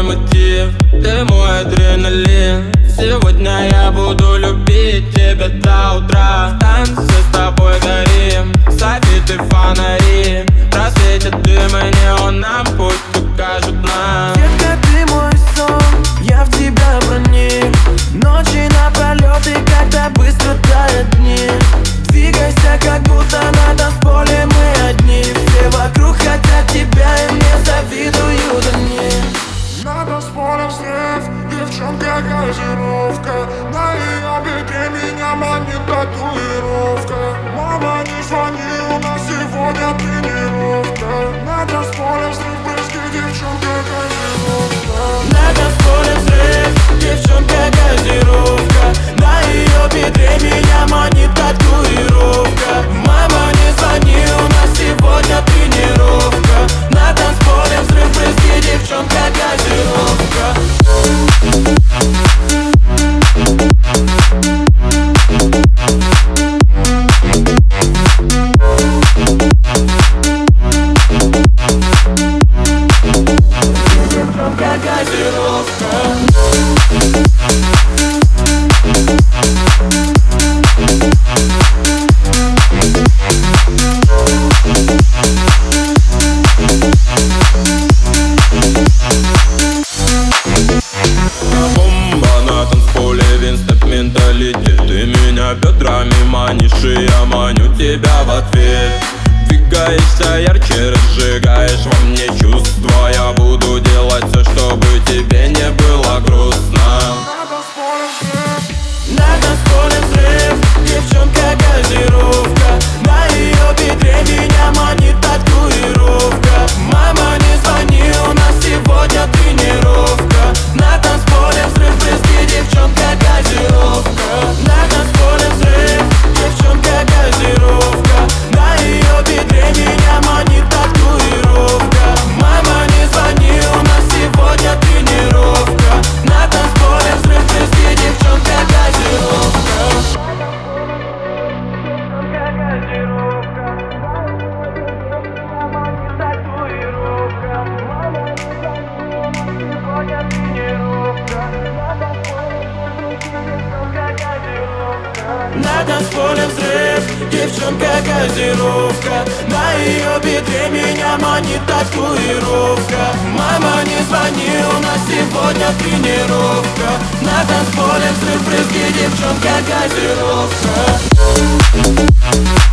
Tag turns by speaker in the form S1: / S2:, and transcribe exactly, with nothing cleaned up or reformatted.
S1: мой мотив, ты мой адреналин. Сегодня я буду любить тебя до утра. Танцы с тобой горим, забиты фонари. Просветят дым и неон, нам путь покажут нам.
S2: Детка, ты мой сон, я в тебя проник. Ночи напролет и как-то быстро тают дни. Двигайся, как будто на танцполе мы одни. Все вокруг хотят тебя и мне завидуют они.
S3: На танцполе взрыв, девчонка газировка. На ее бедре меня манит татуировка. Мама, не звони, у нас сегодня тренировка. На танцполе взрыв, брызги, девчонка газировка.
S2: На танцполе взрыв, девчонка газировка. На ее бедре меня манит татуировка. Мама, не звони, у нас сегодня тренировка. На танцполе взрыв, брызги, девчонка газировка. Девчонка газировка.
S1: Ты меня бедрами манишь, и я маню тебя в ответ. Двигаешься ярче, разжигаешь во мне чувства. Я буду делать все, чтобы тебе не было грустно.
S2: На танцполе взрыв, девчонка газировка. На ее бедре меня манит татуировка. Мама, не звони, у нас сегодня тренировка. На танцполе взрыв, брызги, девчонка газировка. На танцполе взрыв, девчонка газировка. На ее бедре меня манит татуировка. Мама, не звони, у нас сегодня тренировка. На танцполе взрыв, брызги, девчонка газировка. На танцполе взрыв, девчонка газировка. На ее бедре меня манит татуировка. Мама, не звони, у нас сегодня тренировка. На танцполе взрыв, брызги, девчонка газировка.